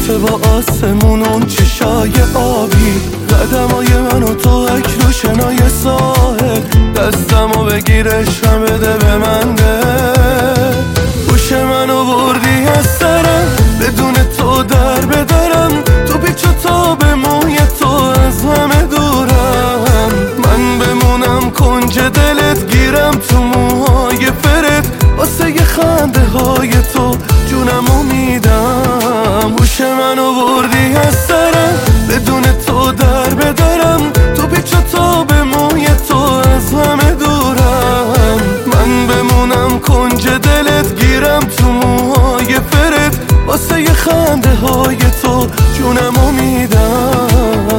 میشه با آسمون اون چشای آبی، قدمای من و تو عکس رو شنای ساحل، دستمو بگیرش هم بده به من ده، گوش منو بردی از سرم، بدون تو در بدرم، تو پیچ و تاب موی تو از همه دورم، من بمونم کنج دلت، گیرم تو موهای فرت، واسه یه خنده های تو جونمو میدم، گوش منو بردی از سرم، بدون تو در بدرم، تو پیچ و تاب موی تو از همه دورم، من بمونم کنج دلت، گیرم تو موهای فرت، واسه یه خنده های تو جونمو میدم.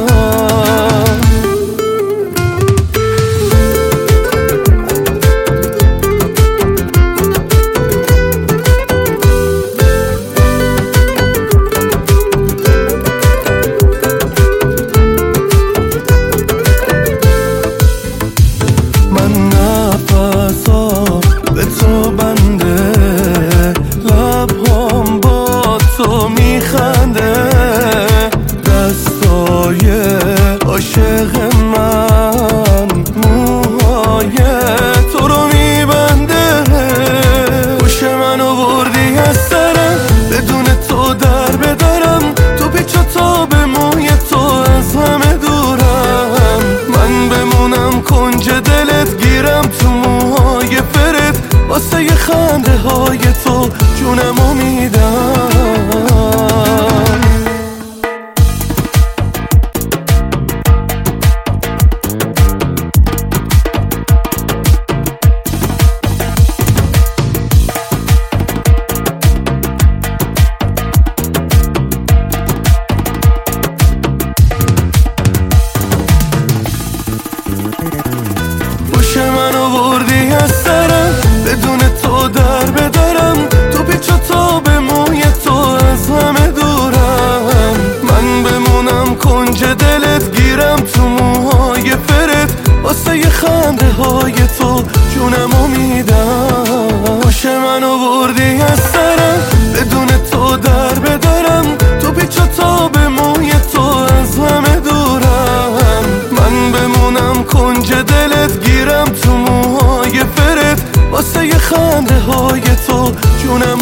به تو بنده، لبهام با تو میخنده، دستای عاشق من موهای تو رو میبنده، گوش منو بردی از سرم، بدون تو در بدرم، تو پیچ و تاب موی تو از همه دورم، من بمونم کنج دلت، گیرم تو موهای فرت، واسه یه خنده های تو جونمو میدم. گوش منو بردی از سرم، بدون تو در بدرم، تو پیچ و تاب موی تو از همه دورم، من بمونم کنج دلت، گیرم تو موهای فرت، واسه یه خنده های تو جونمو میدم، گوش منو بردی از سرم، بدون تو در بدرم، تو پیچ و تاب موی تو از همه دورم، من بمونم کنج دلت، گیرم تو موهای فرت، واسه یه خنده های تو جونم